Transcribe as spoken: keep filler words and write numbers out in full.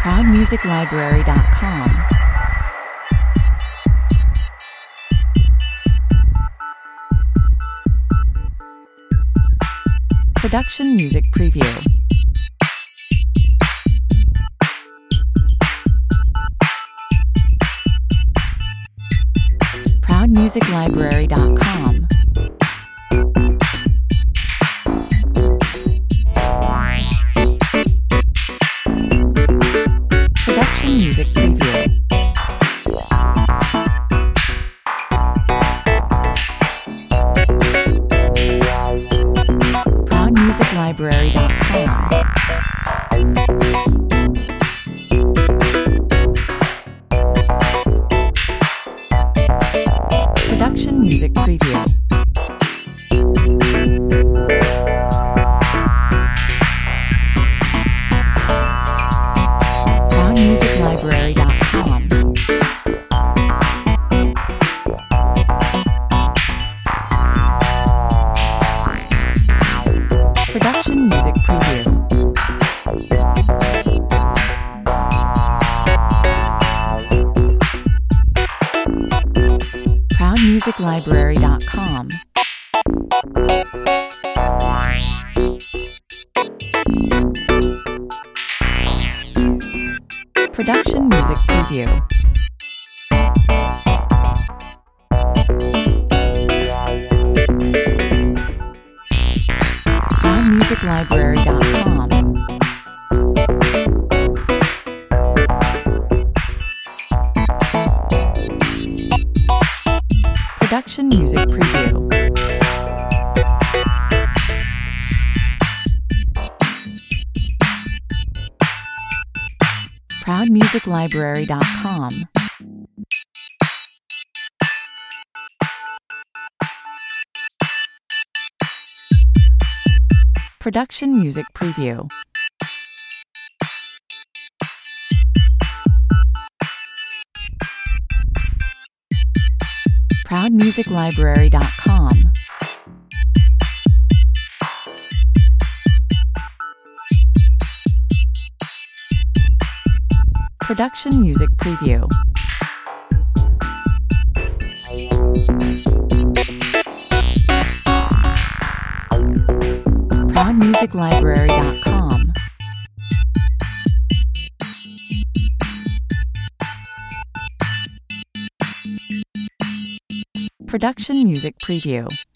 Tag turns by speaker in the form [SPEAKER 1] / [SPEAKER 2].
[SPEAKER 1] proud music library dot com. Production Music Preview. proud music library dot com. Production Music Preview. proud music library dot com. Production Music Preview. proud music library dot com. Production Music Preview. proud music library dot com. Production Music Preview. proud music library dot com. Production Music Preview. proud music library dot com. Production Music Preview. proud music library dot com. Production Music Preview. proud music library dot com. Production Music Preview.